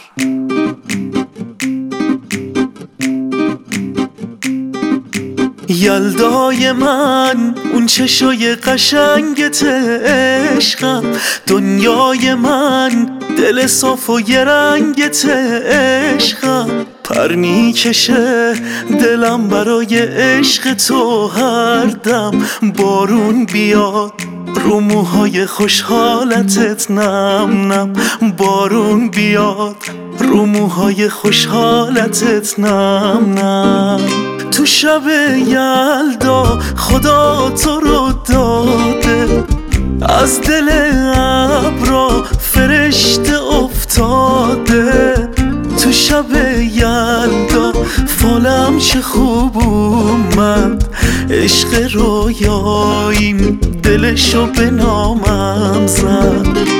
یلدای من اون چشای قشنگت عشقم، دنیای من دل صاف و یه رنگت عشقم. پر میکشه دلم برای عشق تو هر دم، بارون بیاد رو موهای خوشحالتت نم نم، بارون بیاد رو موهای خوشحالتت نم نم. تو شب یلدا خدا تو رو داده، از دل ابرا فرشته افتاده. تو شب یلدا فالم چه خوب اومد، عشق رویاییم دلشو به نامم زد.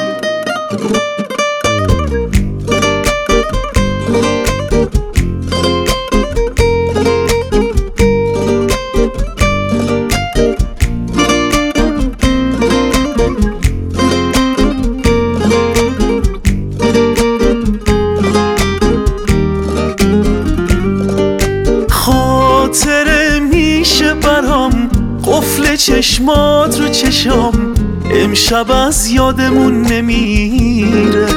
خاطره میشه برام قفل چشمات رو چشام، امشب از یادمون نمیره.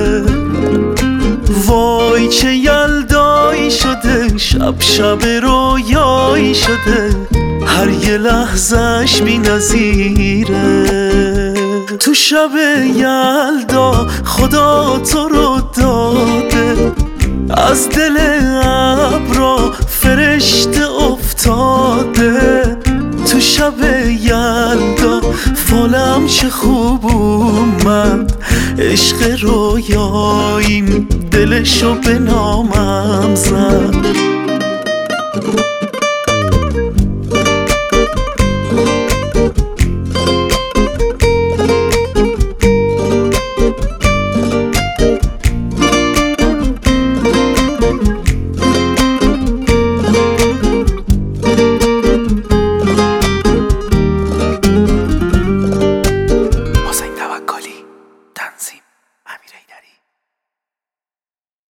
وای چه یلدایی شده، شب شب رویایی شده، هر یه لحظهش بی نظیره. تو شب یلدا خدا تو رو داده، از دل ابرا فرشته افتاده. تو شب یلدا فالم چه خوب اومد، عشق رویاییم دلشو به نامم زد.